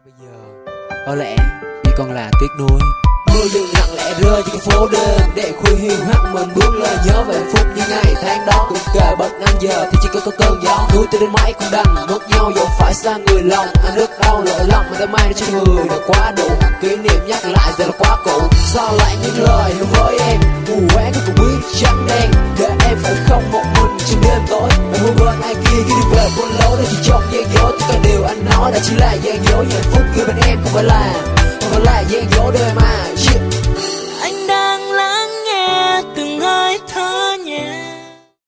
Bây giờ có lẽ chỉ còn là tiếc nuối. Mưa dừng lặng lẽ rơi trên phố đêm, để khuya hiu hắt mình bước lên, nhớ về hạnh phúc như ngày tháng đó. Cùng kề bất ngăn giờ thì chỉ có cơn gió, núi từ đến mãi cũng đành mất nhau, dẫu phải xa người lòng. Anh rất đau lỗi lầm mà đã mang đến cho người đã quá đủ, kỷ niệm nhắc lại giờ là quá cũ. Sao lại những lời nói với em mù quáng không còn biết trắng đen, để em phải không một mình trong đêm tối. Em hôn bên ai kia khi đi về con lối, đó chỉ trong gian dối. Tất cả điều anh nói đã chỉ là gian dối, hạnh phúc kia bên em không phải là gian dối đời mà.